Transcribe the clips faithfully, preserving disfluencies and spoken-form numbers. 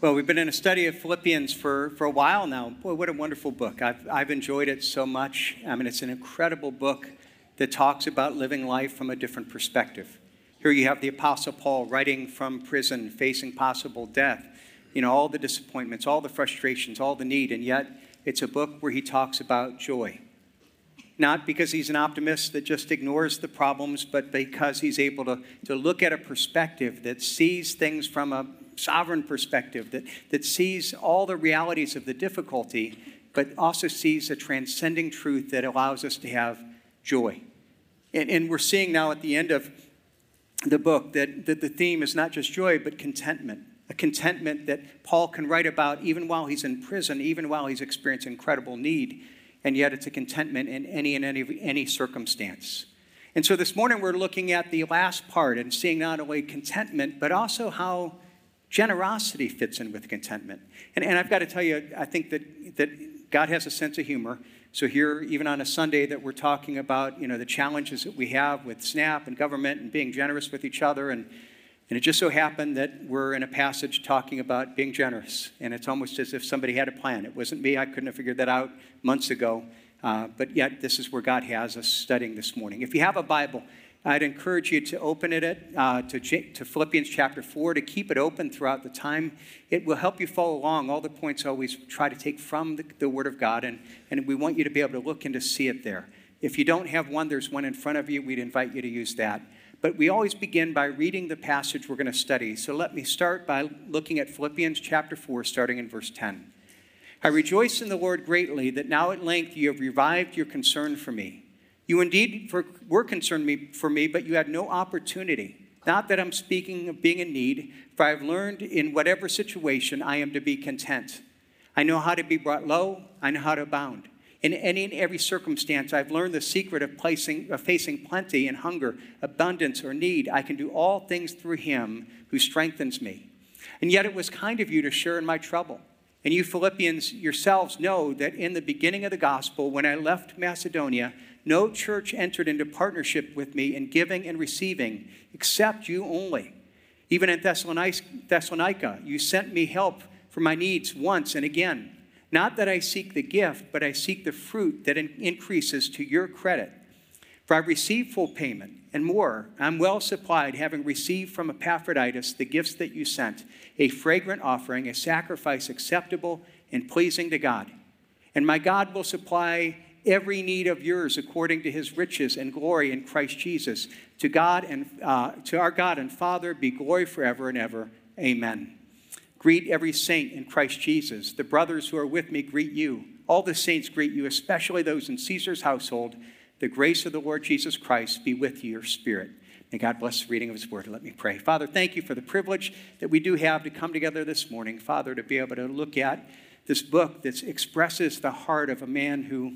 Well, we've been in a study of Philippians for, for a while now. Boy, what a wonderful book. I've, I've enjoyed it so much. I mean, it's an incredible book that talks about living life from a different perspective. Here you have the Apostle Paul writing from prison, facing possible death, you know, all the disappointments, all the frustrations, all the need, and yet it's a book where he talks about joy. Not because he's an optimist that just ignores the problems, but because he's able to, to look at a perspective that sees things from a sovereign perspective, that, that sees all the realities of the difficulty, but also sees a transcending truth that allows us to have joy. And, and we're seeing now at the end of the book that, that the theme is not just joy, but contentment. A contentment that Paul can write about even while he's in prison, even while he's experiencing incredible need. And yet it's a contentment in any and any, any circumstance. And so this morning we're looking at the last part and seeing not only contentment, but also how generosity fits in with contentment. And, and I've got to tell you, I think that, that God has a sense of humor. So here, even on a Sunday that we're talking about, you know, the challenges that we have with SNAP and government and being generous with each other. And, and it just so happened that we're in a passage talking about being generous. And it's almost as if somebody had a plan. It wasn't me. I couldn't have figured that out months ago. Uh, but yet, this is where God has us studying this morning. If you have a Bible, I'd encourage you to open it uh, to, to Philippians chapter four, to keep it open throughout the time. It will help you follow along. All the points I always try to take from the, the Word of God, and, and we want you to be able to look and to see it there. If you don't have one, there's one in front of you. We'd invite you to use that. But we always begin by reading the passage we're going to study. So let me start by looking at Philippians chapter four, starting in verse ten. I rejoice in the Lord greatly that now at length you have revived your concern for me. You indeed for, were concerned me, for me, but you had no opportunity. Not that I'm speaking of being in need, for I've learned in whatever situation I am to be content. I know how to be brought low. I know how to abound. In any and every circumstance, I've learned the secret of, placing, of facing plenty and hunger, abundance or need. I can do all things through him who strengthens me. And yet it was kind of you to share in my trouble. And you Philippians yourselves know that in the beginning of the gospel, when I left Macedonia, no church entered into partnership with me in giving and receiving, except you only. Even in Thessalonica, you sent me help for my needs once and again. Not that I seek the gift, but I seek the fruit that increases to your credit. For I received full payment and more. I'm well supplied, having received from Epaphroditus the gifts that you sent, a fragrant offering, a sacrifice acceptable and pleasing to God. And my God will supply every need of yours according to his riches and glory in Christ Jesus. To God and uh, to our God and Father be glory forever and ever. Amen. Greet every saint in Christ Jesus. The brothers who are with me greet you. All the saints greet you, especially those in Caesar's household. The grace of the Lord Jesus Christ be with your spirit. May God bless the reading of his word. Let me pray. Father, thank you for the privilege that we do have to come together this morning. Father, to be able to look at this book that expresses the heart of a man who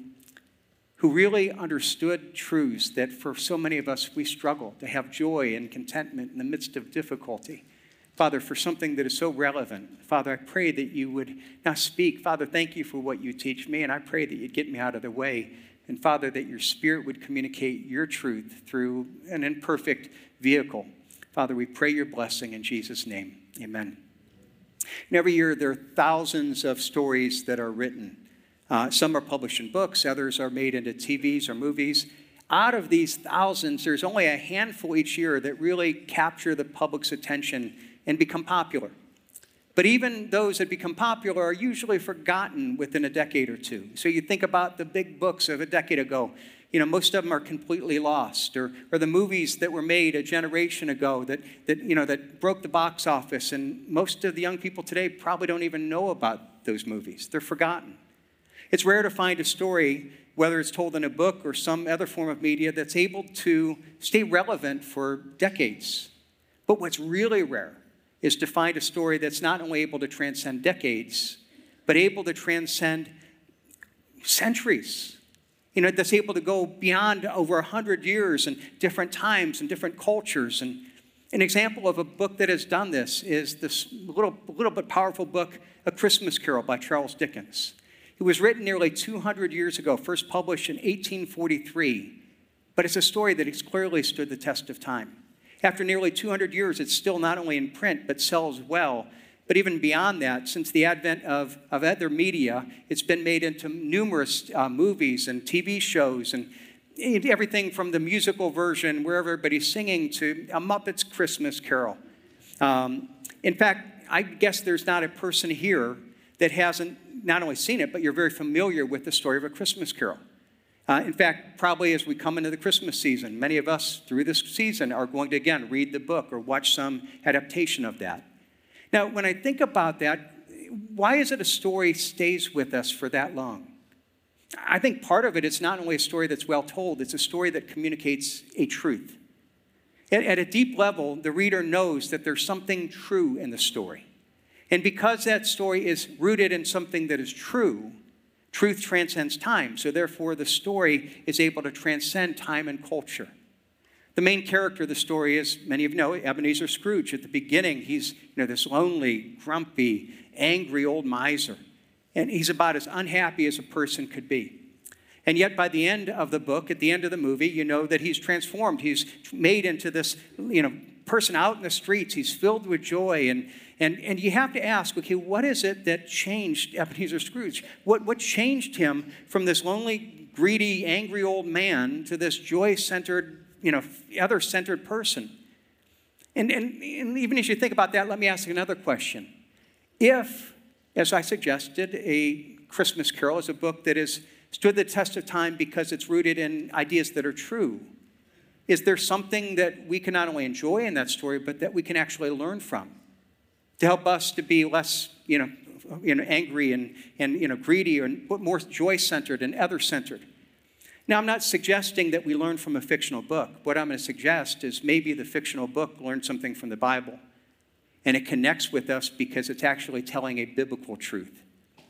who really understood truths that for so many of us we struggle to have joy and contentment in the midst of difficulty. Father, for something that is so relevant, Father, I pray that you would now speak. Father, thank you for what you teach me, and I pray that you'd get me out of the way. And Father, that your Spirit would communicate your truth through an imperfect vehicle. Father, we pray your blessing in Jesus' name. Amen. And every year there are thousands of stories that are written. Uh, some are published in books, others are made into T Vs or movies. Out of these thousands, there's only a handful each year that really capture the public's attention and become popular. But even those that become popular are usually forgotten within a decade or two. So you think about the big books of a decade ago. You know, most of them are completely lost. Or, or the movies that were made a generation ago that, that, you know, that broke the box office. And most of the young people today probably don't even know about those movies. They're forgotten. It's rare to find a story, whether it's told in a book or some other form of media, that's able to stay relevant for decades. But what's really rare is to find a story that's not only able to transcend decades, but able to transcend centuries. You know, that's able to go beyond over a hundred years and different times and different cultures. And an example of a book that has done this is this little, little bit powerful book, A Christmas Carol by Charles Dickens. It was written nearly two hundred years ago, first published in eighteen forty-three, but it's a story that has clearly stood the test of time. After nearly two hundred years, it's still not only in print, but sells well But even beyond that, since the advent of, of other media, it's been made into numerous uh, movies and T V shows and everything from the musical version where everybody's singing to A Muppet's Christmas Carol. Um, in fact, I guess there's not a person here that hasn't not only seen it, but you're very familiar with the story of A Christmas Carol. Uh, in fact, probably as we come into the Christmas season, many of us through this season are going to, again, read the book or watch some adaptation of that. Now, when I think about that, why is it a story stays with us for that long? I think part of it is not only a story that's well told, it's a story that communicates a truth. At, at a deep level, the reader knows that there's something true in the story. And because that story is rooted in something that is true, truth transcends time. So therefore, the story is able to transcend time and culture. The main character of the story is, many of you know, Ebenezer Scrooge. At the beginning, he's you know, this lonely, grumpy, angry old miser. And he's about as unhappy as a person could be. And yet by the end of the book, at the end of the movie, you know that he's transformed. He's made into this you know, person out in the streets. He's filled with joy. And, and, and you have to ask, okay, what is it that changed Ebenezer Scrooge? What, what changed him from this lonely, greedy, angry old man to this joy-centered, you know, other-centered person? And, and, and even as you think about that, let me ask another question. If, as I suggested, A Christmas Carol is a book that has stood the test of time because it's rooted in ideas that are true, is there something that we can not only enjoy in that story, but that we can actually learn from to help us to be less, you know, you know angry and, and you know, greedy, or more joy-centered and other-centered? Now, I'm not suggesting that we learn from a fictional book. What I'm going to suggest is maybe the fictional book learned something from the Bible, and it connects with us because it's actually telling a biblical truth.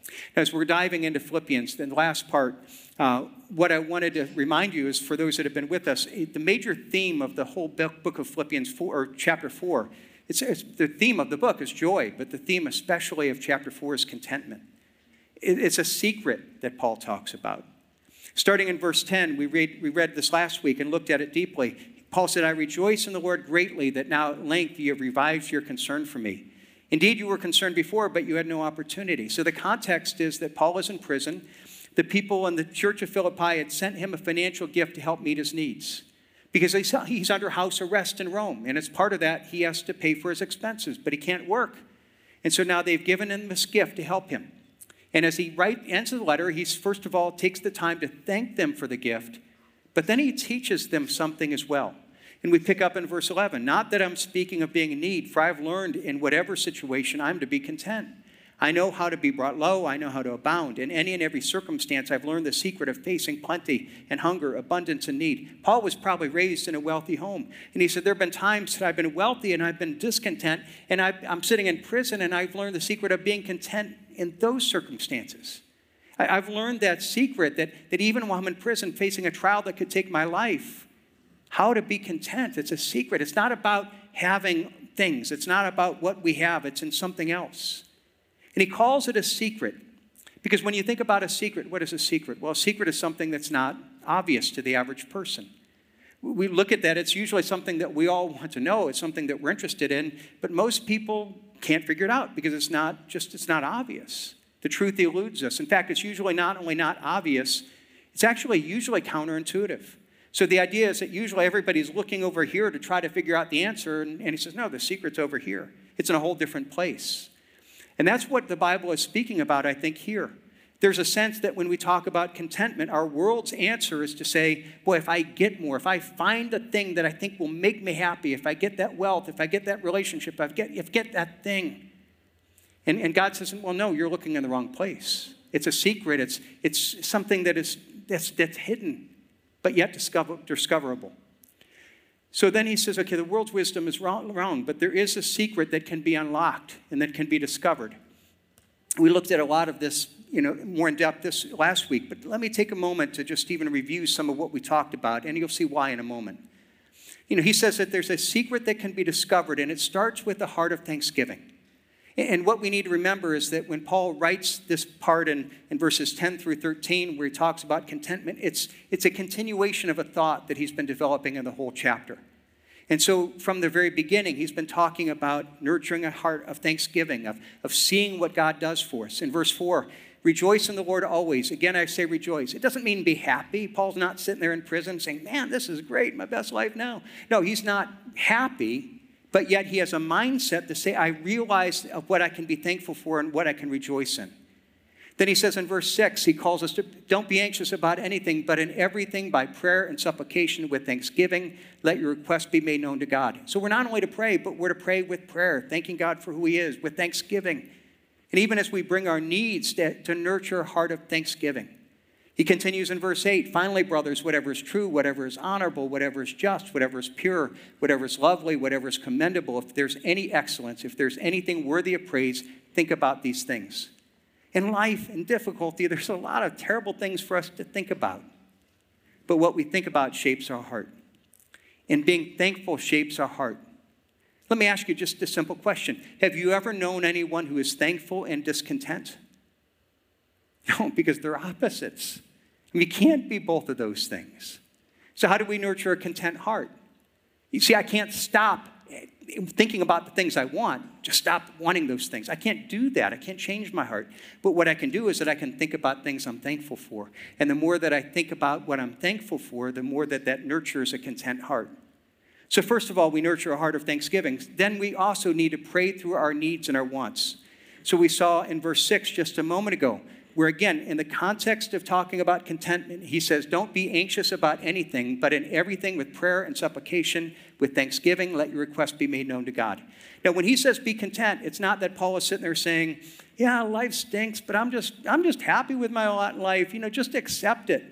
As we're diving into Philippians, the last part, uh, what I wanted to remind you is, for those that have been with us, the major theme of the whole book of Philippians four, or chapter four, it's, it's the theme of the book is joy, but the theme especially of chapter four is contentment. It, it's a secret that Paul talks about. Starting in verse ten, we read, we read this last week and looked at it deeply. Paul said, I rejoice in the Lord greatly that now at length you have revived your concern for me. Indeed, you were concerned before, but you had no opportunity. So the context is that Paul is in prison. The people in the church of Philippi had sent him a financial gift to help meet his needs, because he's under house arrest in Rome. And as part of that, he has to pay for his expenses, but he can't work. And so now they've given him this gift to help him. And as he writes, ends the letter, he first of all takes the time to thank them for the gift, but then he teaches them something as well. And we pick up in verse eleven, not that I'm speaking of being in need, for I've learned in whatever situation I'm to be content. I know how to be brought low. I know how to abound. In any and every circumstance, I've learned the secret of facing plenty and hunger, abundance and need. Paul was probably raised in a wealthy home. And he said, there have been times that I've been wealthy and I've been discontent, and I've, I'm sitting in prison, and I've learned the secret of being content in those circumstances. I, I've learned that secret that, that even while I'm in prison facing a trial that could take my life, how to be content. It's a secret. It's not about having things. It's not about what we have. It's in something else. And he calls it a secret because when you think about a secret, what is a secret? Well, a secret is something that's not obvious to the average person. We look at that. It's usually something that we all want to know. It's something that we're interested in, but most people can't figure it out because it's not just, it's not obvious. The truth eludes us. In fact, it's usually not only not obvious, it's actually usually counterintuitive. So the idea is that usually everybody's looking over here to try to figure out the answer, and, and he says, no, the secret's over here. It's in a whole different place. And that's what the Bible is speaking about, I think, here. There's a sense that when we talk about contentment, our world's answer is to say, boy, if I get more, if I find the thing that I think will make me happy, if I get that wealth, if I get that relationship, if I get, if I get that thing. And, and God says, well, no, you're looking in the wrong place. It's a secret. It's, it's something that is that's, that's hidden, but yet discover, discoverable. So then he says, okay, the world's wisdom is wrong, wrong, but there is a secret that can be unlocked and that can be discovered. We looked at a lot of this, you know, more in depth this last week, but let me take a moment to just even review some of what we talked about, and you'll see why in a moment. You know, he says that there's a secret that can be discovered, and it starts with the heart of thanksgiving. And what we need to remember is that when Paul writes this part in, in verses ten through thirteen, where he talks about contentment, it's, it's a continuation of a thought that he's been developing in the whole chapter. And so from the very beginning, he's been talking about nurturing a heart of thanksgiving, of, of seeing what God does for us. In verse four, rejoice in the Lord always. Again, I say rejoice. It doesn't mean be happy. Paul's not sitting there in prison saying, man, this is great, my best life now. No, he's not happy, but yet he has a mindset to say, I realize of what I can be thankful for and what I can rejoice in. Then he says in verse six, he calls us to don't be anxious about anything, but in everything by prayer and supplication with thanksgiving, let your requests be made known to God. So we're not only to pray, but we're to pray with prayer, thanking God for who he is, with thanksgiving. And even as we bring our needs to, to nurture a heart of thanksgiving. He continues in verse eight, finally, brothers, whatever is true, whatever is honorable, whatever is just, whatever is pure, whatever is lovely, whatever is commendable, if there's any excellence, if there's anything worthy of praise, think about these things. In life and difficulty, there's a lot of terrible things for us to think about. But what we think about shapes our heart. And being thankful shapes our heart. Let me ask you just a simple question. Have you ever known anyone who is thankful and discontent? No, because they're opposites. You can't be both of those things. So how do we nurture a content heart? You see, I can't stop thinking about the things I want, just stop wanting those things. I can't do that. I can't change my heart. But what I can do is that I can think about things I'm thankful for. And the more that I think about what I'm thankful for, the more that that nurtures a content heart. So first of all, we nurture a heart of thanksgiving. Then we also need to pray through our needs and our wants. So we saw in verse six just a moment ago, where again, in the context of talking about contentment, he says, don't be anxious about anything, but in everything with prayer and supplication, with thanksgiving, let your requests be made known to God. Now, when he says be content, it's not that Paul is sitting there saying, yeah, life stinks, but I'm just, I'm just happy with my lot in life. You know, just accept it.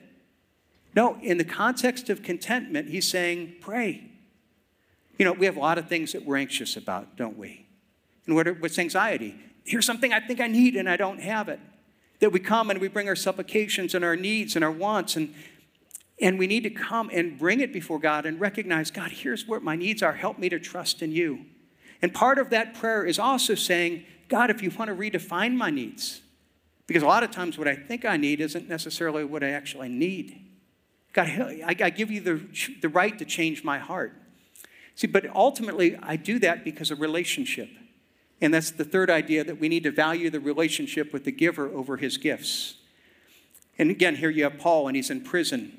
No, in the context of contentment, he's saying, pray. You know, we have a lot of things that we're anxious about, don't we? And what are, what's anxiety? Here's something I think I need and I don't have it. That we come and we bring our supplications and our needs and our wants, and, and we need to come and bring it before God and recognize, God, here's what my needs are. Help me to trust in you. And part of that prayer is also saying, God, if you want to redefine my needs, because a lot of times what I think I need isn't necessarily what I actually need. God, I, I give you the, the right to change my heart. See, but ultimately, I do that because of relationship. And that's the third idea, that we need to value the relationship with the giver over his gifts. And again, here you have Paul, and he's in prison.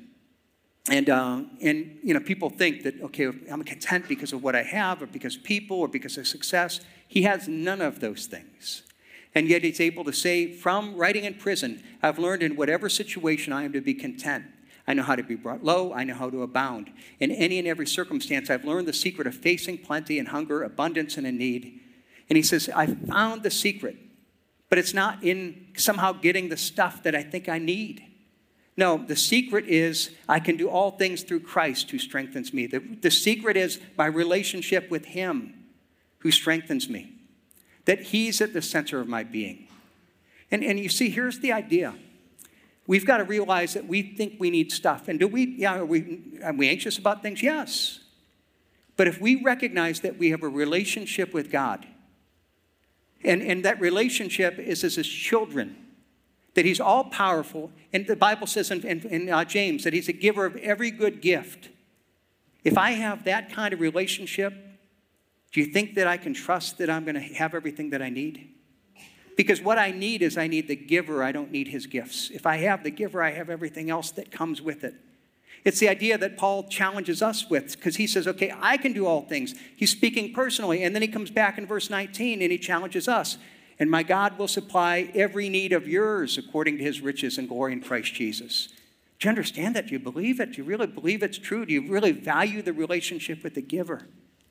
And, uh, and you know, people think that, okay, I'm content because of what I have, or because of people, or because of success. He has none of those things. And yet he's able to say, from writing in prison, I've learned in whatever situation I am to be content. I know how to be brought low. I know how to abound. In any and every circumstance, I've learned the secret of facing plenty and hunger, abundance and a need. And he says, I found the secret, but it's not in somehow getting the stuff that I think I need. No, the secret is I can do all things through Christ who strengthens me. The, the secret is my relationship with him who strengthens me, that he's at the center of my being. And, and you see, here's the idea. We've got to realize that we think we need stuff. And do we, yeah, are we, are we anxious about things? Yes. But if we recognize that we have a relationship with God, And, and that relationship is as his children, that he's all-powerful. And the Bible says in, in, in uh, James that he's a giver of every good gift. If I have that kind of relationship, do you think that I can trust that I'm going to have everything that I need? Because what I need is I need the giver. I don't need his gifts. If I have the giver, I have everything else that comes with it. It's the idea that Paul challenges us with, because he says, okay, I can do all things. He's speaking personally. And then he comes back in verse nineteen and he challenges us. And my God will supply every need of yours according to his riches and glory in Christ Jesus. Do you understand that? Do you believe it? Do you really believe it's true? Do you really value the relationship with the giver?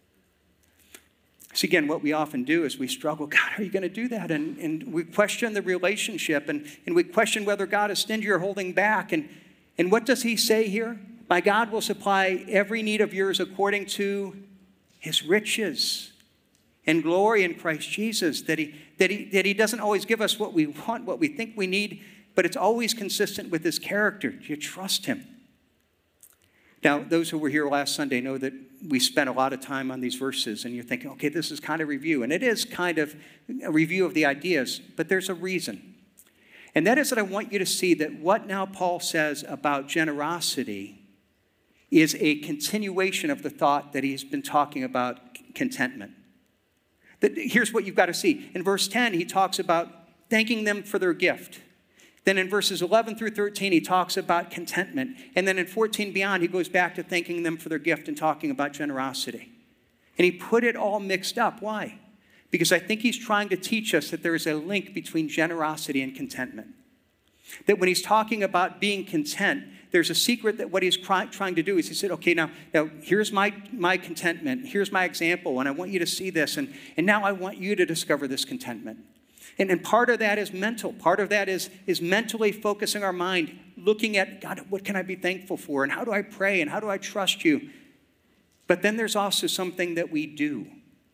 So again, what we often do is we struggle, God, are you going to do that? And, and we question the relationship, and, and we question whether God is stingy or holding back. And, and what does he say here? My God will supply every need of yours according to his riches and glory in Christ Jesus. That he, that he, that he doesn't always give us what we want, what we think we need, but it's always consistent with his character. Do you trust him? Now, those who were here last Sunday know that we spent a lot of time on these verses, and you're thinking, okay, this is kind of review. And it is kind of a review of the ideas, but there's a reason. And that is that I want you to see that what now Paul says about generosity is a continuation of the thought that he's been talking about contentment. That, here's what you've got to see. In verse ten, he talks about thanking them for their gift. Then in verses eleven through thirteen, he talks about contentment. And then in fourteen beyond, he goes back to thanking them for their gift and talking about generosity. And he put it all mixed up. Why? Because I think he's trying to teach us that there is a link between generosity and contentment. That when he's talking about being content, there's a secret that what he's trying to do is he said, okay, now, now here's my, my contentment. Here's my example, and I want you to see this. And, and now I want you to discover this contentment. And, and part of that is mental. Part of that is, is mentally focusing our mind, looking at, God, what can I be thankful for? And how do I pray? And how do I trust you? But then there's also something that we do.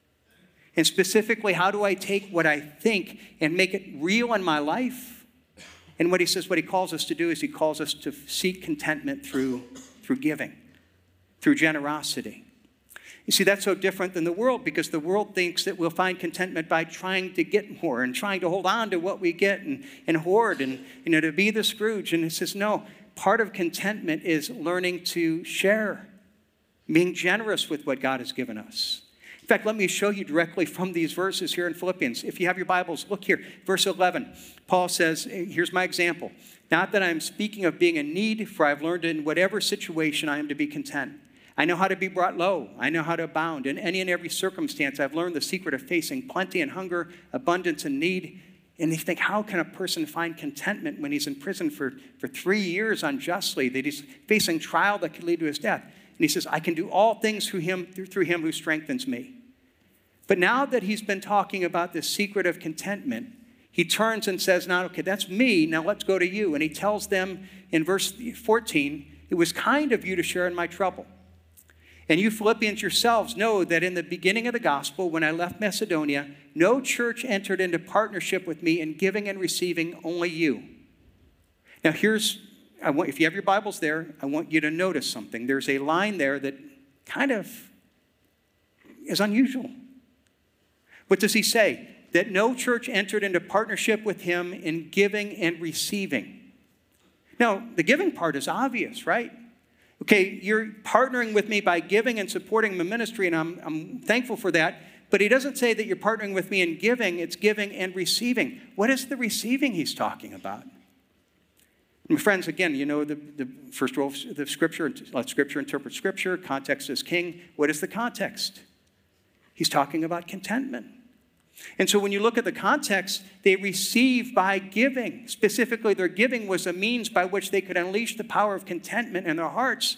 And specifically, how do I take what I think and make it real in my life? And what he says, what he calls us to do is he calls us to seek contentment through, through giving, through generosity. You see, that's so different than the world, because the world thinks that we'll find contentment by trying to get more and trying to hold on to what we get and, and hoard and, you know, to be the Scrooge. And it says, no, part of contentment is learning to share, being generous with what God has given us. In fact, let me show you directly from these verses here in Philippians. If you have your Bibles, look here. Verse eleven, Paul says, here's my example. Not that I'm speaking of being in need, for I've learned in whatever situation I am to be content. I know how to be brought low. I know how to abound. In any and every circumstance, I've learned the secret of facing plenty and hunger, abundance and need. And you think, how can a person find contentment when he's in prison for, for three years unjustly, that he's facing trial that could lead to his death? And he says, I can do all things through him, through, through him who strengthens me. But now that he's been talking about this secret of contentment, he turns and says, now, okay, that's me. Now let's go to you. And he tells them in verse fourteen, it was kind of you to share in my trouble. And you Philippians yourselves know that in the beginning of the gospel, when I left Macedonia, no church entered into partnership with me in giving and receiving, only you. Now here's, I want, if you have your Bibles there, I want you to notice something. There's a line there that kind of is unusual. What does he say? That no church entered into partnership with him in giving and receiving. Now, the giving part is obvious, right? Okay, you're partnering with me by giving and supporting my ministry, and I'm, I'm thankful for that. But he doesn't say that you're partnering with me in giving. It's giving and receiving. What is the receiving he's talking about? My friends, again, you know the, the first rule of the Scripture. Let Scripture interpret Scripture. Context is king. What is the context? He's talking about contentment. And so when you look at the context, they receive by giving. Specifically, their giving was a means by which they could unleash the power of contentment in their hearts.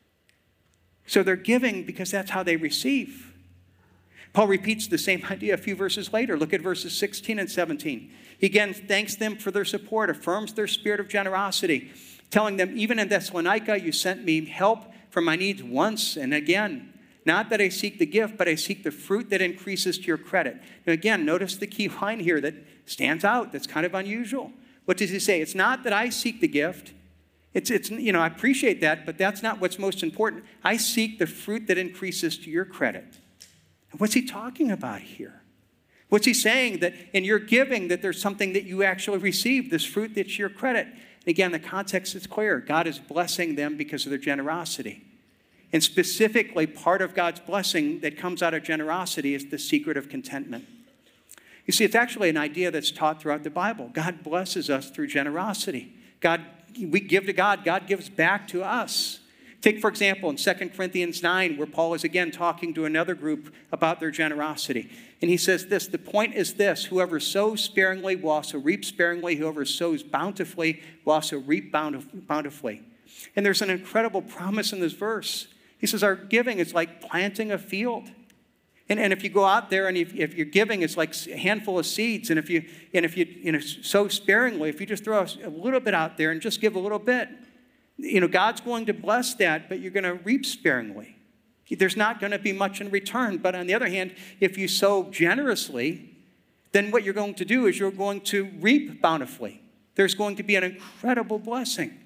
So they're giving because that's how they receive. Paul repeats the same idea a few verses later. Look at verses sixteen and seventeen. He again thanks them for their support, affirms their spirit of generosity, telling them, even in Thessalonica, you sent me help for my needs once and again. Not that I seek the gift, but I seek the fruit that increases to your credit. Now again, notice the key line here that stands out, that's kind of unusual. What does he say? It's not that I seek the gift. It's, it's, you know, I appreciate that, but that's not what's most important. I seek the fruit that increases to your credit. And what's he talking about here? What's he saying? That in your giving, that there's something that you actually receive, this fruit that's your credit. And again, the context is clear. God is blessing them because of their generosity. And specifically, part of God's blessing that comes out of generosity is the secret of contentment. You see, it's actually an idea that's taught throughout the Bible. God blesses us through generosity. God, we give to God, God gives back to us. Take, for example, in Second Corinthians nine, where Paul is again talking to another group about their generosity. And he says this, the point is this, whoever sows sparingly will also reap sparingly. Whoever sows bountifully will also reap bountifully. And there's an incredible promise in this verse. He says our giving is like planting a field. And, and if you go out there and if, if you're giving, it's like a handful of seeds. And if you and if you, you know, sow sparingly, if you just throw a little bit out there and just give a little bit, you know, God's going to bless that, but you're going to reap sparingly. There's not going to be much in return. But on the other hand, if you sow generously, then what you're going to do is you're going to reap bountifully. There's going to be an incredible blessing.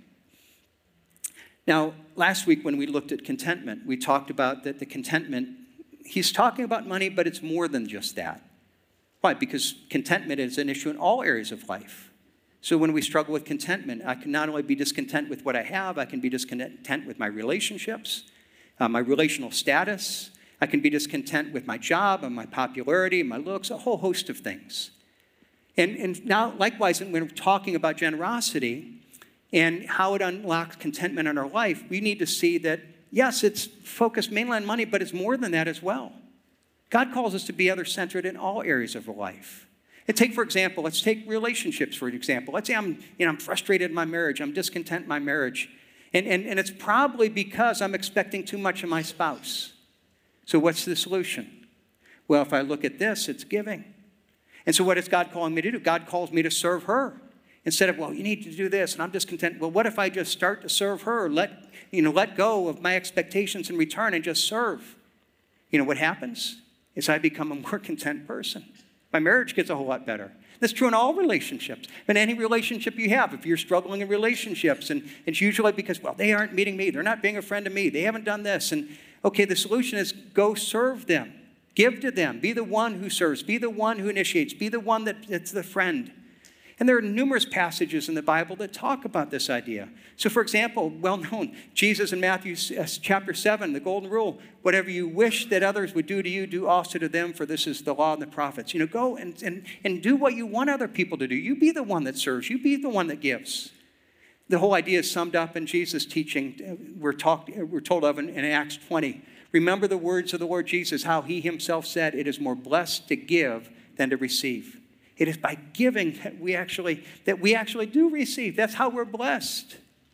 Now, last week when we looked at contentment, we talked about that the contentment, he's talking about money, but it's more than just that. Why? Because contentment is an issue in all areas of life. So when we struggle with contentment, I can not only be discontent with what I have, I can be discontent with my relationships, uh, my relational status. I can be discontent with my job and my popularity, my looks, a whole host of things. And, and now, likewise, when we're talking about generosity and how it unlocks contentment in our life, we need to see that, yes, it's focused mainly on money, but it's more than that as well. God calls us to be other-centered in all areas of our life. And take, for example, let's take relationships, for example. Let's say I'm, you know, I'm frustrated in my marriage. I'm discontent in my marriage. And, and, and it's probably because I'm expecting too much of my spouse. So what's the solution? Well, if I look at this, it's giving. And so what is God calling me to do? God calls me to serve her. Instead of, well, you need to do this, and I'm discontent. Well, what if I just start to serve her? Let, you know, let go of my expectations in return and just serve. You know what happens? Is I become a more content person. My marriage gets a whole lot better. That's true in all relationships. In any relationship you have, if you're struggling in relationships, and it's usually because, well, they aren't meeting me. They're not being a friend to me. They haven't done this. And, okay, the solution is go serve them. Give to them. Be the one who serves. Be the one who initiates. Be the one that, that's the friend. And there are numerous passages in the Bible that talk about this idea. So, for example, well known, Jesus in Matthew chapter seven, the golden rule, whatever you wish that others would do to you, do also to them, for this is the law and the prophets. You know, go and, and, and do what you want other people to do. You be the one that serves. You be the one that gives. The whole idea is summed up in Jesus' teaching we're, talked, we're told of in, in Acts twenty. Remember the words of the Lord Jesus, how he himself said, it is more blessed to give than to receive. It is by giving that we actually that we actually do receive. That's how we're blessed.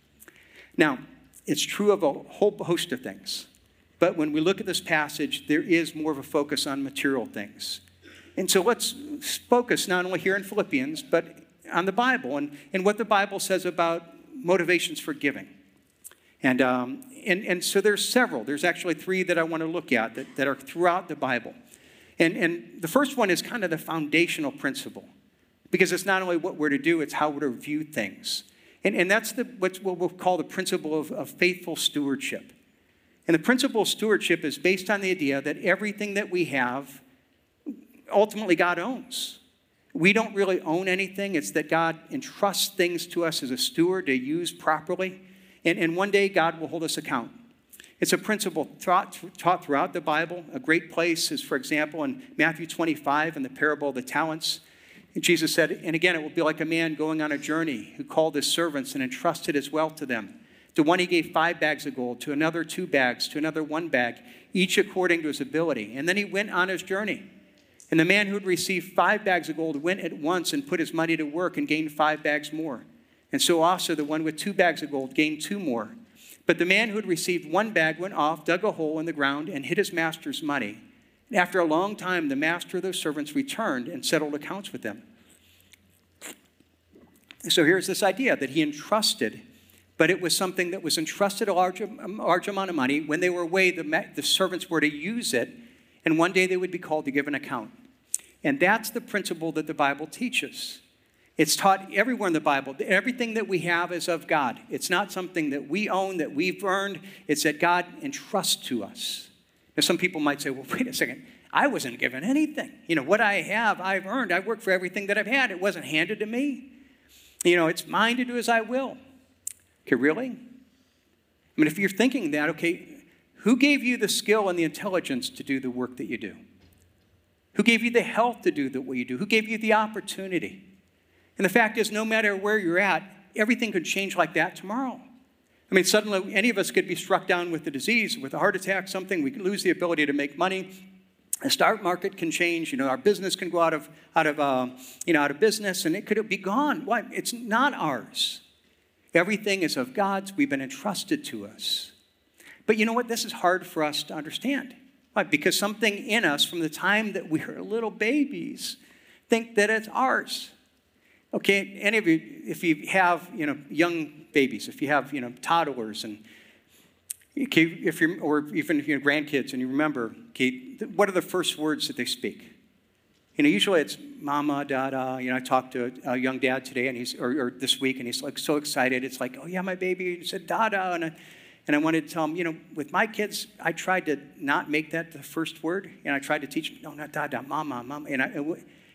Now, it's true of a whole host of things. But when we look at this passage, there is more of a focus on material things. And so let's focus not only here in Philippians, but on the Bible and, and what the Bible says about motivations for giving. And, um, and, and so there's several. There's actually three that I want to look at that, that are throughout the Bible. And, and the first one is kind of the foundational principle, because it's not only what we're to do, it's how we're to view things. And, and that's the, what's what we'll call the principle of, of faithful stewardship. And the principle of stewardship is based on the idea that everything that we have, ultimately God owns. We don't really own anything. It's that God entrusts things to us as a steward to use properly. And, and one day God will hold us account. It's a principle taught, taught throughout the Bible. A great place is, for example, in Matthew twenty-five in the parable of the talents. And Jesus said, and again, it will be like a man going on a journey who called his servants and entrusted his wealth to them. To one he gave five bags of gold, to another two bags, to another one bag, each according to his ability. And then he went on his journey. And the man who had received five bags of gold went at once and put his money to work and gained five bags more. And so also the one with two bags of gold gained two more. But the man who had received one bag went off, dug a hole in the ground, and hid his master's money. And after a long time, the master of those servants returned and settled accounts with them. So here's this idea that he entrusted, but it was something that was entrusted a large, a large amount of money. When they were away, the, the servants were to use it, and one day they would be called to give an account. And that's the principle that the Bible teaches. It's taught everywhere in the Bible. Everything that we have is of God. It's not something that we own, that we've earned. It's that God entrusts to us. Now, some people might say, well, wait a second. I wasn't given anything. You know, what I have, I've earned. I worked for everything that I've had. It wasn't handed to me. You know, it's mine to do as I will. Okay, really? I mean, if you're thinking that, okay, who gave you the skill and the intelligence to do the work that you do? Who gave you the health to do the, what you do? Who gave you the opportunity? And the fact is, no matter where you're at, everything could change like that tomorrow. I mean, suddenly any of us could be struck down with a disease, with a heart attack, something. We could lose the ability to make money. The stock market can change. You know, our business can go out of, out of, uh, you know, out of business, and it could be gone. Why? It's not ours. Everything is of God's. We've been entrusted to us. But you know what? This is hard for us to understand. Why? Because something in us from the time that we were little babies think that it's ours. Okay, any of you, if you have, you know, young babies, if you have, you know, toddlers, and okay, if you're, or even if you have grandkids, and you remember, okay, what are the first words that they speak? You know, usually it's mama, dada. You know, I talked to a young dad today, and he's, or, or this week, and he's like so excited. It's like, oh yeah, my baby said dada, and I, and I wanted to tell him, you know, with my kids, I tried to not make that the first word, and I tried to teach them, no, not dada, mama, mama, and I.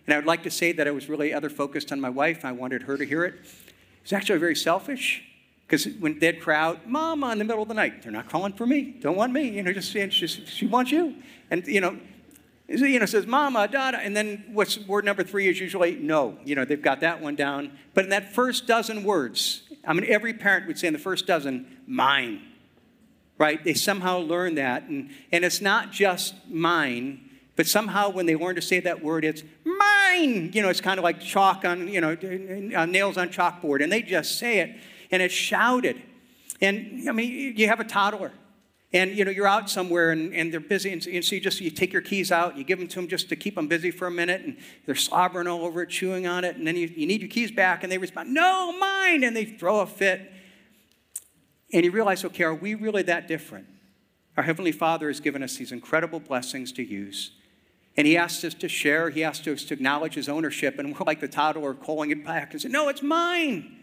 And I would like to say that I was really other focused on my wife. I wanted her to hear it. It's actually very selfish, because when they'd cry out, Mama, in the middle of the night, they're not calling for me. Don't want me. You know, just saying, just, she wants you. And, you know, you know, says, Mama, Dada. And then what's word number three is usually no. You know, they've got that one down. But in that first dozen words, I mean, every parent would say in the first dozen, mine. Right? They somehow learn that. And, and it's not just mine, but somehow when they learn to say that word, it's mine. You know, it's kind of like chalk on, you know, nails on chalkboard. And they just say it. And it's shouted. And, I mean, you have a toddler. And, you know, you're out somewhere and, and they're busy. And so, and so you just, you take your keys out. You give them to them just to keep them busy for a minute. And they're slobbering all over it, chewing on it. And then you, you need your keys back. And they respond, no, mine. And they throw a fit. And you realize, okay, are we really that different? Our Heavenly Father has given us these incredible blessings to use. And he asks us to share. He asks us to acknowledge his ownership. And we're like the toddler calling it back and saying, no, it's mine.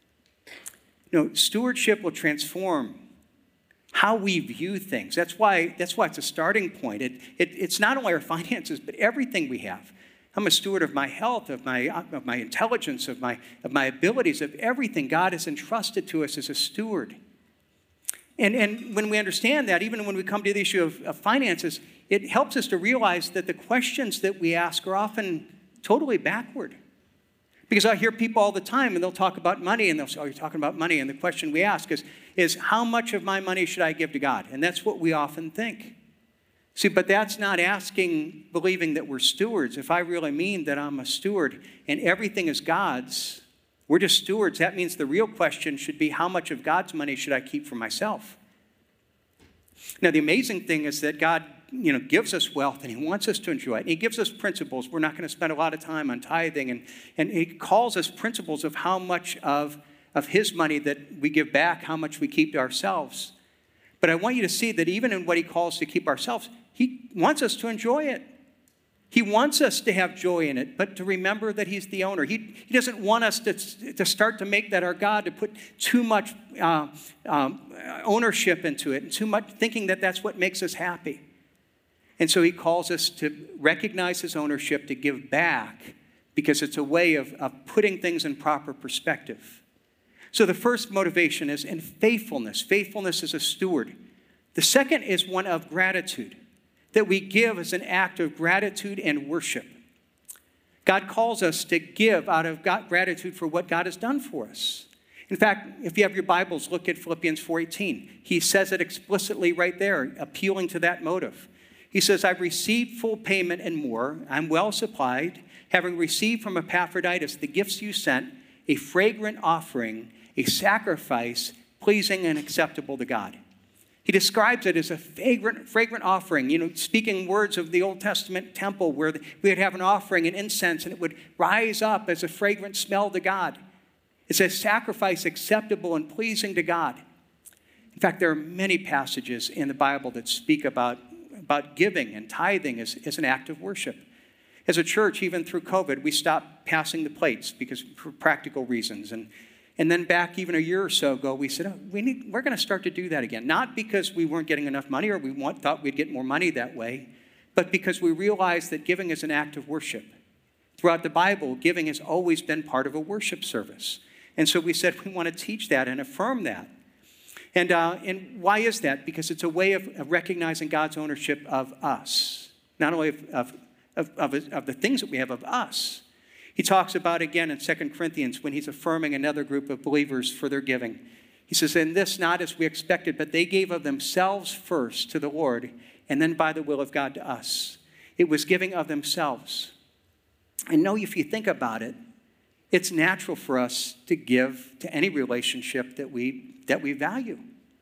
You know, stewardship will transform how we view things. That's why, that's why it's a starting point. It, it, it's not only our finances, but everything we have. I'm a steward of my health, of my, of my intelligence, of my, of my abilities, of everything God has entrusted to us as a steward. And, and when we understand that, even when we come to the issue of, of finances, it helps us to realize that the questions that we ask are often totally backward. Because I hear people all the time, and they'll talk about money, and they'll say, oh, you're talking about money. And the question we ask is, is how much of my money should I give to God? And that's what we often think. See, but that's not asking, believing that we're stewards. If I really mean that I'm a steward and everything is God's, we're just stewards. That means the real question should be, how much of God's money should I keep for myself? Now, the amazing thing is that God, you know, gives us wealth and he wants us to enjoy it. And he gives us principles. We're not going to spend a lot of time on tithing. And, and he calls us principles of how much of, of his money that we give back, how much we keep to ourselves. But I want you to see that even in what he calls to keep ourselves, he wants us to enjoy it. He wants us to have joy in it, but to remember that he's the owner. He, he doesn't want us to, to start to make that our God, to put too much uh, um, ownership into it, and too much thinking that that's what makes us happy. And so he calls us to recognize his ownership, to give back, because it's a way of, of putting things in proper perspective. So the first motivation is in faithfulness. Faithfulness as a steward. The second is one of gratitude, that we give as an act of gratitude and worship. God calls us to give out of God, gratitude for what God has done for us. In fact, if you have your Bibles, look at Philippians four eighteen. He says it explicitly right there, appealing to that motive. He says, I've received full payment and more. I'm well supplied, having received from Epaphroditus the gifts you sent, a fragrant offering, a sacrifice pleasing and acceptable to God. He describes it as a fragrant, fragrant offering, you know, speaking words of the Old Testament temple where we would have an offering and incense and it would rise up as a fragrant smell to God. It's a sacrifice acceptable and pleasing to God. In fact, there are many passages in the Bible that speak about, about giving and tithing as, as an act of worship. As a church, even through COVID, we stopped passing the plates because for practical reasons. And And then back even a year or so ago, we said, oh, we need, we're going to start to do that again. Not because we weren't getting enough money or we want, thought we'd get more money that way, but because we realized that giving is an act of worship. Throughout the Bible, giving has always been part of a worship service. And so we said we want to teach that and affirm that. And, uh, and why is that? Because it's a way of, of recognizing God's ownership of us, not only of, of, of, of, of the things that we have of us. He talks about, again, in Second Corinthians, when he's affirming another group of believers for their giving. He says, in this, not as we expected, but they gave of themselves first to the Lord, and then by the will of God to us. It was giving of themselves. And know, if you think about it, it's natural for us to give to any relationship that we, that we value.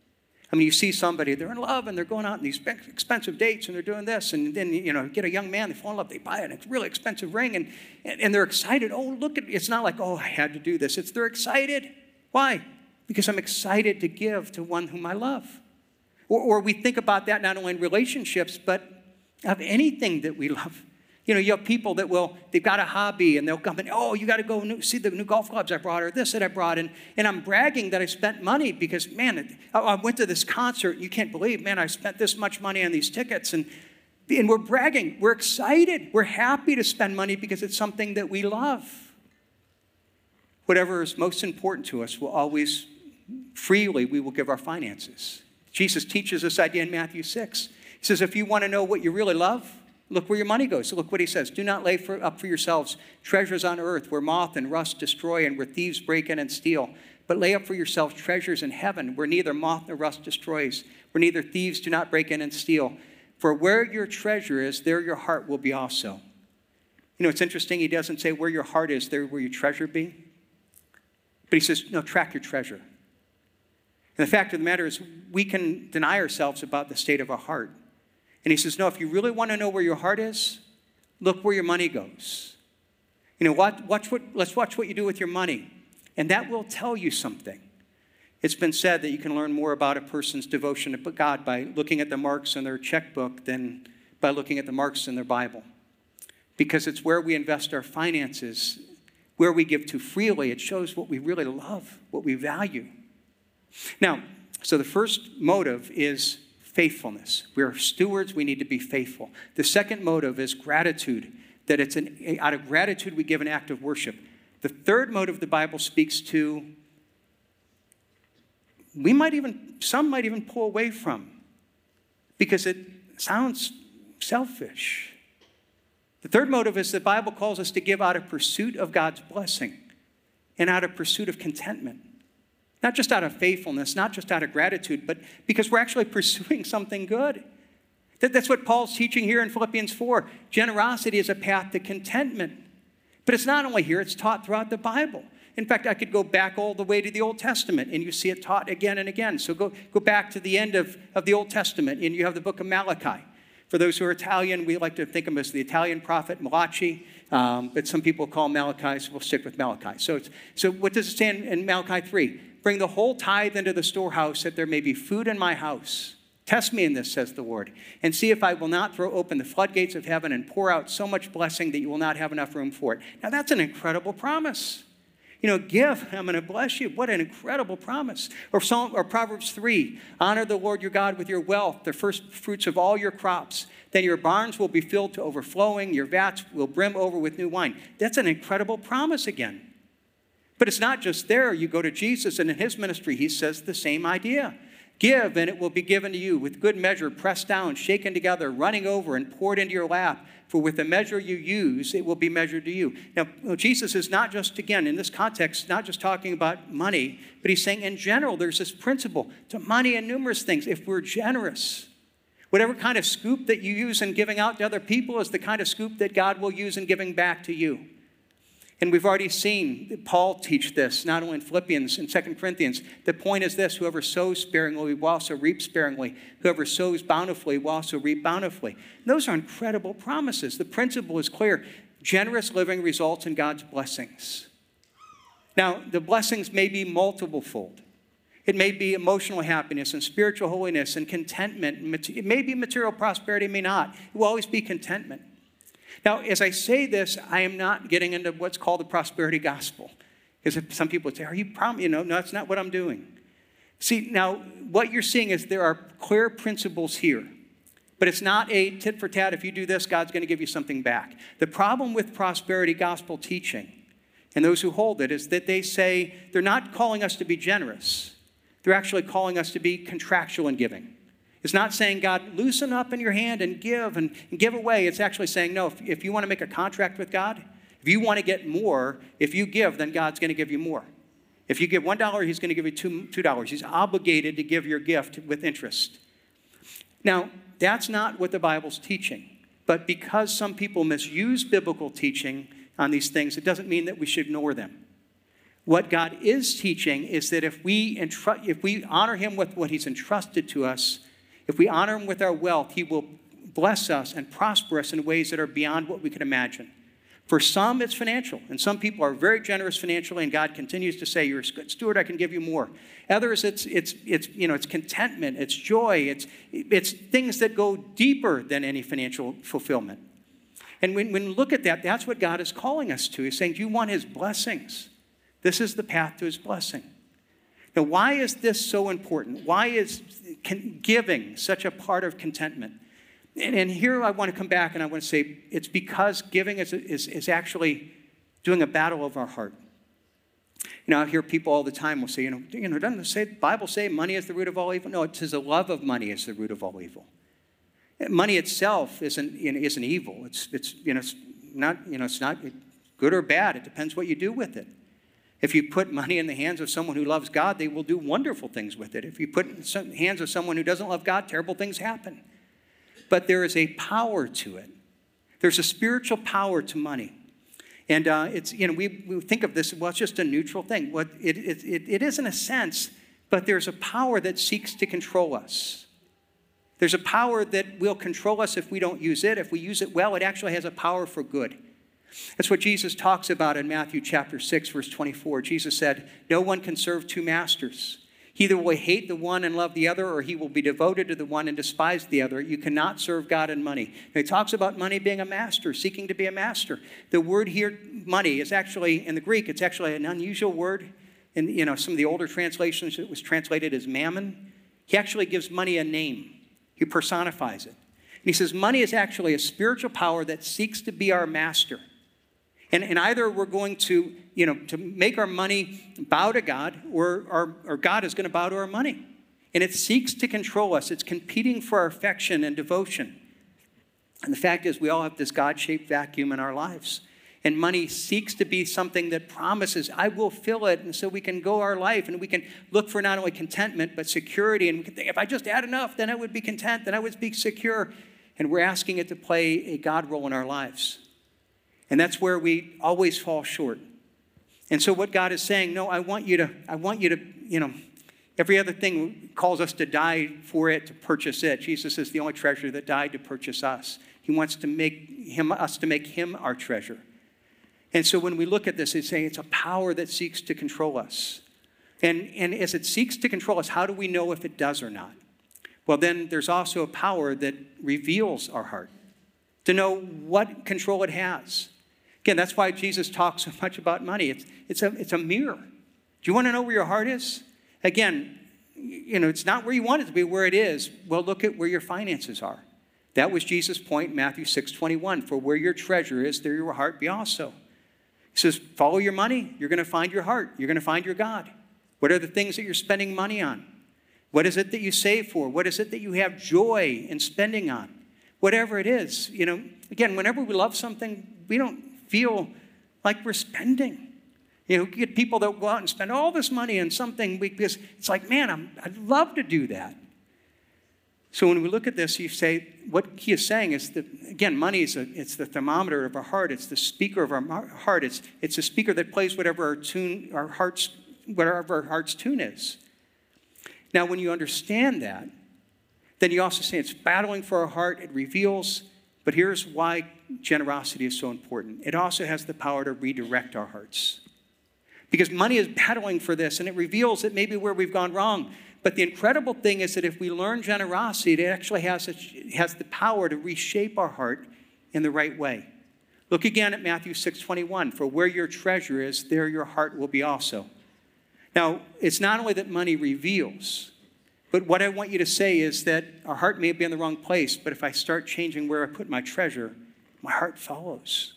I mean, you see somebody, they're in love, and they're going out on these expensive dates, and they're doing this, and then, you know, get a young man, they fall in love, they buy an really expensive ring, and, and, and they're excited. Oh, look at, it's not like, oh, I had to do this. It's they're excited. Why? Because I'm excited to give to one whom I love. Or, or we think about that not only in relationships, but of anything that we love. You know, you have people that will, they've got a hobby and they'll come in, oh, you got to go new, see the new golf clubs I brought or this that I brought. And, and I'm bragging that I spent money because, man, I, I went to this concert. You can't believe, man, I spent this much money on these tickets. And And we're bragging. We're excited. We're happy to spend money because it's something that we love. Whatever is most important to us will always, freely, we will give our finances. Jesus teaches this idea in Matthew six. He says, if you want to know what you really love, look where your money goes. So look what he says. Do not lay for, up for yourselves treasures on earth where moth and rust destroy and where thieves break in and steal. But lay up for yourselves treasures in heaven where neither moth nor rust destroys, where neither thieves do not break in and steal. For where your treasure is, there your heart will be also. You know, it's interesting. He doesn't say where your heart is, there will your treasure be. But he says, no, track your treasure. And the fact of the matter is we can deny ourselves about the state of our heart. And he says, no, if you really want to know where your heart is, look where your money goes. You know, watch, watch what, let's watch what you do with your money. And that will tell you something. It's been said that you can learn more about a person's devotion to God by looking at the marks in their checkbook than by looking at the marks in their Bible. Because it's where we invest our finances, where we give to freely. It shows what we really love, what we value. Now, so the first motive is faithfulness. We're stewards. We need to be faithful. The second motive is gratitude, that it's an, out of gratitude we give an act of worship. The third motive the Bible speaks to, we might even, some might even pull away from because it sounds selfish. The third motive is the Bible calls us to give out of pursuit of God's blessing and out of pursuit of contentment. Not just out of faithfulness, not just out of gratitude, but because we're actually pursuing something good. That, that's what Paul's teaching here in Philippians four. Generosity is a path to contentment. But it's not only here, it's taught throughout the Bible. In fact, I could go back all the way to the Old Testament, and you see it taught again and again. So go, go back to the end of, of the Old Testament, and you have the book of Malachi. For those who are Italian, we like to think of him as the Italian prophet, Malachi, um, but some people call him Malachi, so we'll stick with Malachi. So, it's, so what does it say in, in Malachi three? Bring the whole tithe into the storehouse, that there may be food in my house. Test me in this, says the Lord, and see if I will not throw open the floodgates of heaven and pour out so much blessing that you will not have enough room for it. Now, that's an incredible promise. You know, give, I'm going to bless you. What an incredible promise. Or, Psalm, or Proverbs three, honor the Lord your God with your wealth, the first fruits of all your crops. Then your barns will be filled to overflowing. Your vats will brim over with new wine. That's an incredible promise again. But it's not just there. You go to Jesus, and in his ministry, he says the same idea. Give, and it will be given to you with good measure, pressed down, shaken together, running over, and poured into your lap. For with the measure you use, it will be measured to you. Now, Jesus is not just, again, in this context, not just talking about money, but he's saying in general, there's this principle to money and numerous things. If we're generous, whatever kind of scoop that you use in giving out to other people is the kind of scoop that God will use in giving back to you. And we've already seen Paul teach this, not only in Philippians and Second Corinthians. The point is this: whoever sows sparingly will also reap sparingly. Whoever sows bountifully will also reap bountifully. And those are incredible promises. The principle is clear. Generous living results in God's blessings. Now, the blessings may be multiple-fold. It may be emotional happiness and spiritual holiness and contentment. It may be material prosperity, it may not. It will always be contentment. Now, as I say this, I am not getting into what's called the prosperity gospel. Because some people would say, are you prom-? You know, no, that's not what I'm doing. See, now, what you're seeing is there are clear principles here. But it's not a tit for tat. If you do this, God's going to give you something back. The problem with prosperity gospel teaching and those who hold it is that they say they're not calling us to be generous. They're actually calling us to be contractual in giving. It's not saying, God, loosen up in your hand and give and, and give away. It's actually saying, no, if, if you want to make a contract with God, if you want to get more, if you give, then God's going to give you more. If you give one dollar, he's going to give you two, two dollars. He's obligated to give your gift with interest. Now, that's not what the Bible's teaching. But because some people misuse biblical teaching on these things, it doesn't mean that we should ignore them. What God is teaching is that if we, entru- if we honor him with what he's entrusted to us, if we honor him with our wealth, he will bless us and prosper us in ways that are beyond what we can imagine. For some, it's financial. And some people are very generous financially, and God continues to say, you're a good steward, I can give you more. Others, it's, it's, it's, you know, it's contentment, it's joy, it's, it's things that go deeper than any financial fulfillment. And when, when we look at that, that's what God is calling us to. He's saying, do you want his blessings? This is the path to his blessing. Now, why is this so important? Why is giving such a part of contentment? And, and here I want to come back and I want to say it's because giving is, is, is actually doing a battle of our heart. You know, I hear people all the time will say, you know, you know, doesn't the Bible say money is the root of all evil? No, it says the love of money is the root of all evil. Money itself isn't, you know, isn't evil. It's, it's, you know, it's not, you know, it's not good or bad. It depends what you do with it. If you put money in the hands of someone who loves God, they will do wonderful things with it. If you put it in the hands of someone who doesn't love God, terrible things happen. But there is a power to it. There's a spiritual power to money. And uh, it's, you know, we, we think of this, well, it's just a neutral thing. What it, it, it, it is in a sense, but there's a power that seeks to control us. There's a power that will control us if we don't use it. If we use it well, it actually has a power for good. That's what Jesus talks about in Matthew chapter six, verse twenty-four. Jesus said, no one can serve two masters. He either will hate the one and love the other, or he will be devoted to the one and despise the other. You cannot serve God and money. Now, he talks about money being a master, seeking to be a master. The word here, money, is actually, in the Greek, it's actually an unusual word. In, you know, some of the older translations, it was translated as mammon. He actually gives money a name. He personifies it. And he says money is actually a spiritual power that seeks to be our master. And, and either we're going to, you know, to make our money bow to God, or, or, or God is going to bow to our money. And it seeks to control us. It's competing for our affection and devotion. And the fact is, we all have this God-shaped vacuum in our lives. And money seeks to be something that promises, I will fill it. And so we can go our life and we can look for not only contentment, but security. And we can think, if I just had enough, then I would be content, then I would be secure. And we're asking it to play a God role in our lives. And that's where we always fall short. And so what God is saying, no, I want you to, I want you to, you know, every other thing calls us to die for it, to purchase it. Jesus is the only treasure that died to purchase us. He wants to make him, us to make him our treasure. And so when we look at this, it's saying it's a power that seeks to control us. And, and as it seeks to control us, how do we know if it does or not? Well, then there's also a power that reveals our heart, to know what control it has. Again, that's why Jesus talks so much about money. It's, it's, a, it's a mirror. Do you want to know where your heart is? Again, you know, it's not where you want it to be, where it is. Well, look at where your finances are. That was Jesus' point in Matthew six twenty-one. For where your treasure is, there your heart be also. He says, follow your money. You're going to find your heart. You're going to find your God. What are the things that you're spending money on? What is it that you save for? What is it that you have joy in spending on? Whatever it is, you know, again, whenever we love something, we don't feel like we're spending. You know, you get people that go out and spend all this money on something because it's like, man, I'm, I'd love to do that. So when we look at this, you say, what he is saying is that, again, money is a, it's the thermometer of our heart. It's the speaker of our heart. It's, it's a speaker that plays whatever our tune, our heart's, whatever our heart's tune is. Now, when you understand that, then you also say it's battling for our heart. It reveals, but here's why generosity is so important. It also has the power to redirect our hearts. Because money is battling for this, and it reveals that maybe where we've gone wrong. But the incredible thing is that if we learn generosity, it actually has, a, it has the power to reshape our heart in the right way. Look again at Matthew six twenty-one. For where your treasure is, there your heart will be also. Now, it's not only that money reveals, but what I want you to say is that our heart may be in the wrong place, but if I start changing where I put my treasure, my heart follows.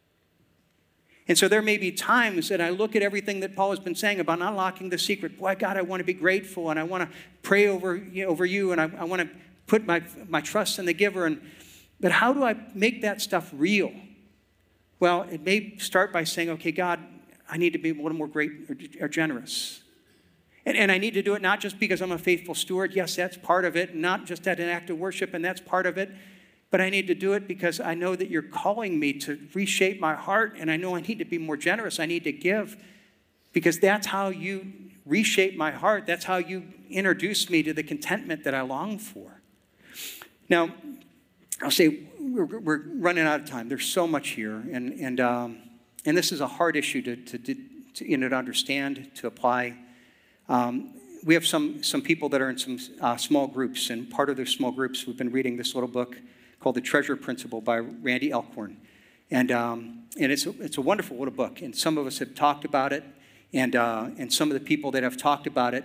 And so there may be times that I look at everything that Paul has been saying about unlocking the secret. Boy, God, I want to be grateful, and I want to pray over, you know, over you, and I, I want to put my, my trust in the giver. And, but how do I make that stuff real? Well, it may start by saying, okay, God, I need to be a little more great or, or generous. And, and I need to do it not just because I'm a faithful steward. Yes, that's part of it. Not just at an act of worship, and that's part of it. But I need to do it because I know that you're calling me to reshape my heart, and I know I need to be more generous. I need to give because that's how you reshape my heart. That's how you introduce me to the contentment that I long for. Now, I'll say we're, we're running out of time. There's so much here, and and um, and this is a hard issue to to, to you know to understand, to apply. Um, we have some some people that are in some uh, small groups, and part of those small groups, we've been reading this little book called The Treasure Principle by Randy Alcorn. And um, and it's a, it's a wonderful little book. And some of us have talked about it. And uh, and some of the people that have talked about it,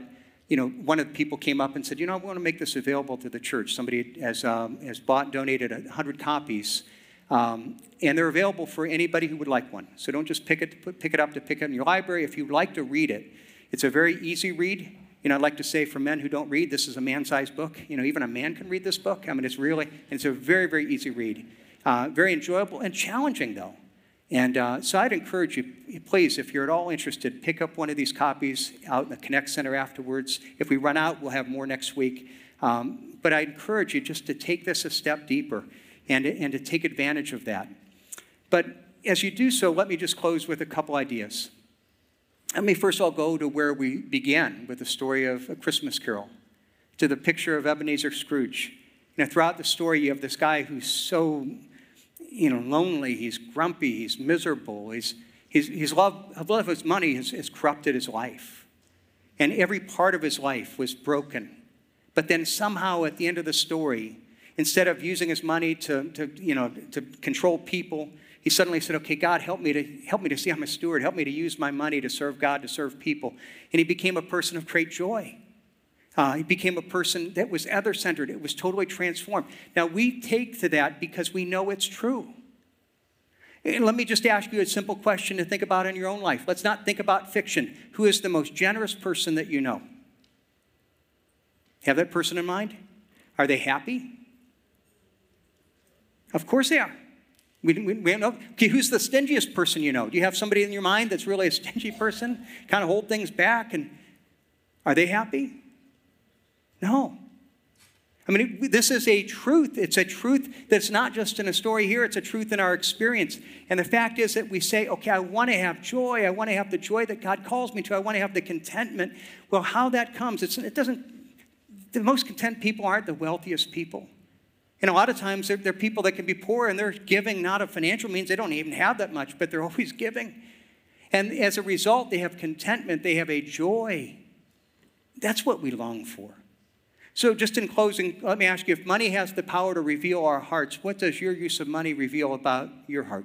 you know, one of the people came up and said, you know, I want to make this available to the church. Somebody has, um, has bought and donated one hundred copies, um, and they're available for anybody who would like one. So don't just pick it, pick it up to pick it in your library. If you'd like to read it, it's a very easy read. You know, I'd like to say for men who don't read, this is a man-sized book. You know, even a man can read this book. I mean, it's really, it's a very, very easy read. Uh, very enjoyable and challenging, though. And uh, so I'd encourage you, please, if you're at all interested, pick up one of these copies out in the Connect Center afterwards. If we run out, we'll have more next week. Um, but I encourage you just to take this a step deeper and, and to take advantage of that. But as you do so, let me just close with a couple ideas. Let me first of all go to where we began with the story of A Christmas Carol, to the picture of Ebenezer Scrooge. You know, throughout the story, you have this guy who's so you know, lonely, he's grumpy, he's miserable, he's, he's, his love, love of his money has, has corrupted his life. And every part of his life was broken. But then somehow at the end of the story, instead of using his money to, to, you know, to control people, he suddenly said, okay, God, help me to help me to see I'm a steward. Help me to use my money to serve God, to serve people. And he became a person of great joy. Uh, he became a person that was other-centered. It was totally transformed. Now, we take to that because we know it's true. And let me just ask you a simple question to think about in your own life. Let's not think about fiction. Who is the most generous person that you know? Have that person in mind? Are they happy? Of course they are. We, we, we don't know. Okay, who's the stingiest person you know? Do you have somebody in your mind that's really a stingy person? Kind of hold things back, and are they happy? No. I mean, it, this is a truth. It's a truth that's not just in a story here. It's a truth in our experience. And the fact is that we say, okay, I want to have joy. I want to have the joy that God calls me to. I want to have the contentment. Well, how that comes, it's, it doesn't, the most content people aren't the wealthiest people. And a lot of times they're, they're people that can be poor and they're giving not of financial means. They don't even have that much, but they're always giving. And as a result, they have contentment. They have a joy. That's what we long for. So just in closing, let me ask you, if money has the power to reveal our hearts, what does your use of money reveal about your heart?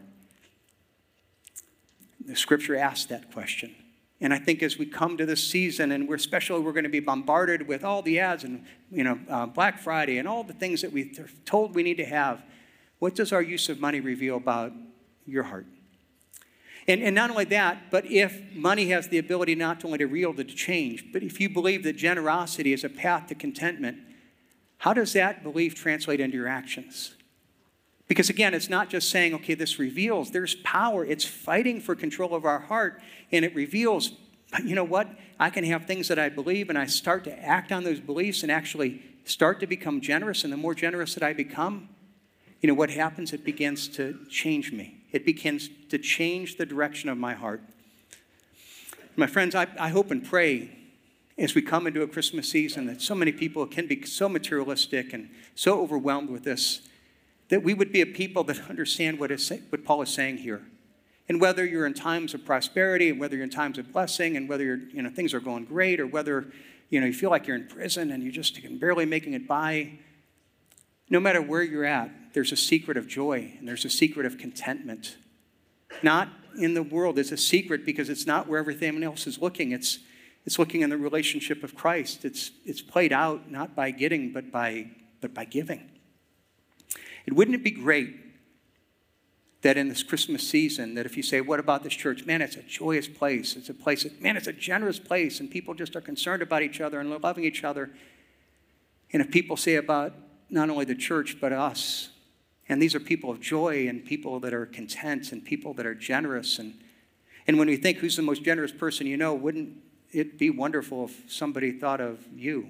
The scripture asks that question. And I think as we come to this season, and we're especially we're going to be bombarded with all the ads and, you know, uh, Black Friday and all the things that we're told we need to have, what does our use of money reveal about your heart? And, and not only that, but if money has the ability not only to reveal, to change, but if you believe that generosity is a path to contentment, how does that belief translate into your actions? Because again, it's not just saying, okay, this reveals. There's power. It's fighting for control of our heart, and it reveals, but you know what? I can have things that I believe, and I start to act on those beliefs and actually start to become generous, and the more generous that I become, you know what happens? It begins to change me. It begins to change the direction of my heart. My friends, I, I hope and pray as we come into a Christmas season that so many people can be so materialistic and so overwhelmed with this, that we would be a people that understand what, is, what Paul is saying here. And whether you're in times of prosperity, and whether you're in times of blessing, and whether you're, you know, things are going great, or whether you know you feel like you're in prison and you're just barely making it by, no matter where you're at, there's a secret of joy and there's a secret of contentment. Not in the world. It's a secret because it's not where everything else is looking. It's, it's looking in the relationship of Christ. It's, it's played out not by getting, but by, but by giving. And wouldn't it be great that in this Christmas season, that if you say, what about this church? Man, it's a joyous place. It's a place that, man, it's a generous place, and people just are concerned about each other and loving each other. And if people say about not only the church, but us, and these are people of joy and people that are content and people that are generous. And, and when we think who's the most generous person you know, wouldn't it be wonderful if somebody thought of you?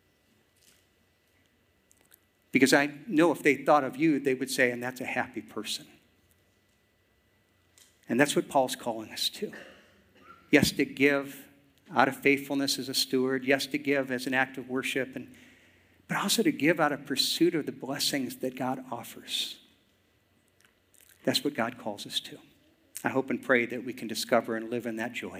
Because I know if they thought of you, they would say, and that's a happy person. And that's what Paul's calling us to. Yes, to give out of faithfulness as a steward. Yes, to give as an act of worship. And but also to give out of pursuit of the blessings that God offers. That's what God calls us to. I hope and pray that we can discover and live in that joy.